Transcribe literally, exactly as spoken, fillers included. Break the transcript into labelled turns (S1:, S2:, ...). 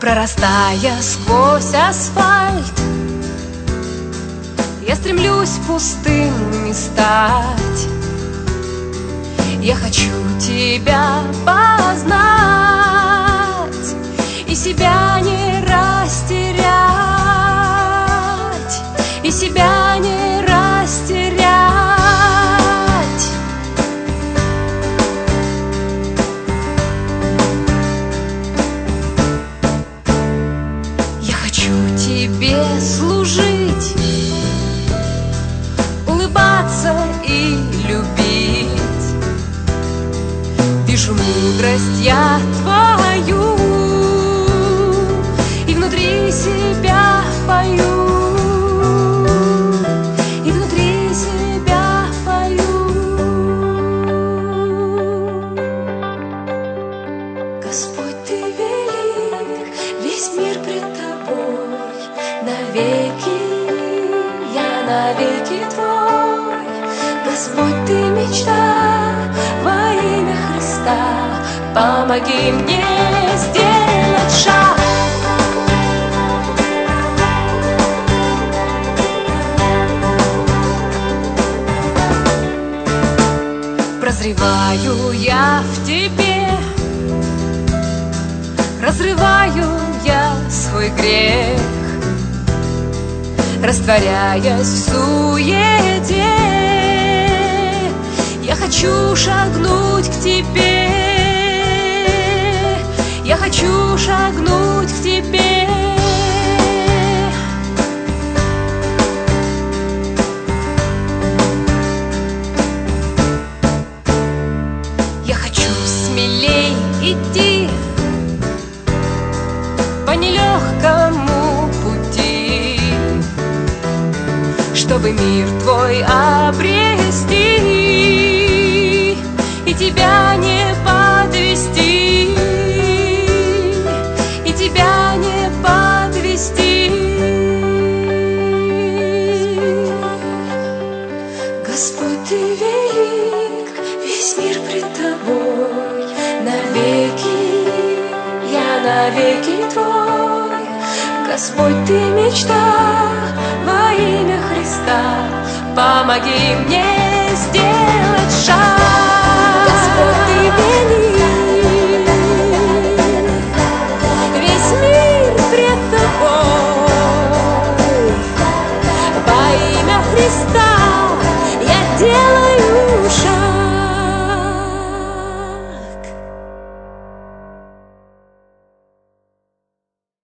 S1: Прорастая сквозь асфальт, я стремлюсь пустым не стать. Я хочу тебя познать и себя не растерять, и себя не растерять. Я хочу тебе служить, улыбаться и любить. Вижу мудрость я твою и внутри себя пою, и внутри себя пою. Господь, ты велик, весь мир пред тобой, навеки я навеки твой. Господь, ты мечта во имя Христа, помоги мне сделать шаг. Прозреваю я в тебе, разрываю я свой грех, растворяясь в суете. Я хочу шагнуть к тебе, я хочу шагнуть к тебе. Я хочу смелей идти по нелегкому пути, чтобы мир твой обрести и тебя не подвести, и тебя не подвести. Господь, ты велик, весь мир пред тобой, навеки я навеки твой. Господь, ты мечта во имя Христа, помоги мне сделать шаг. Господь, ты велик, весь мир пред тобой.